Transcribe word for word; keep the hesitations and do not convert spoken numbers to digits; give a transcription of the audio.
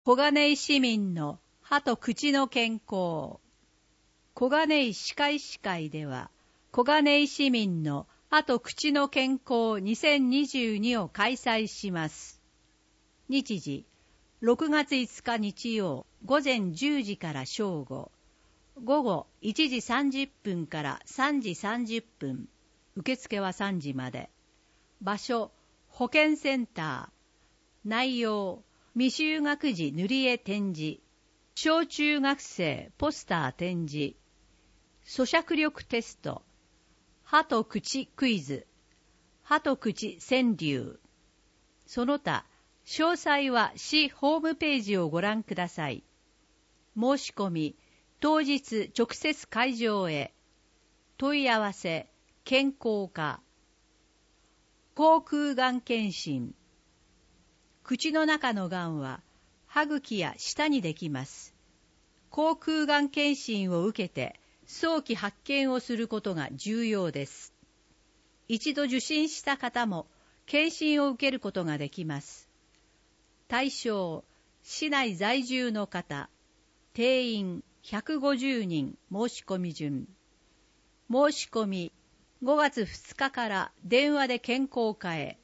小金井市民の歯と口の健康。小金井歯科医師会では、小金井市民の歯と口の健康にせんにじゅうにを開催します。日時、ろくがついつか日曜、午前じゅうじから正午、午後いちじさんじゅっぷんからさんじさんじゅっぷん、受付はさんじまで。場所、保健センター。内容、未就学児塗り絵展示、小中学生ポスター展示、咀嚼力テスト、歯と口クイズ、歯と口川柳。その他、詳細は市ホームページをご覧ください。申し込み、当日直接会場へ。問い合わせ、健康課。口腔がん検診。口の中のがんは歯茎や舌にできます。口腔がん検診を受けて早期発見をすることが重要です。一度受診した方も検診を受けることができます。対象、市内在住の方、定員ひゃくごじゅうにん申し込み順。申し込みごがつふつかから電話で健康課へ。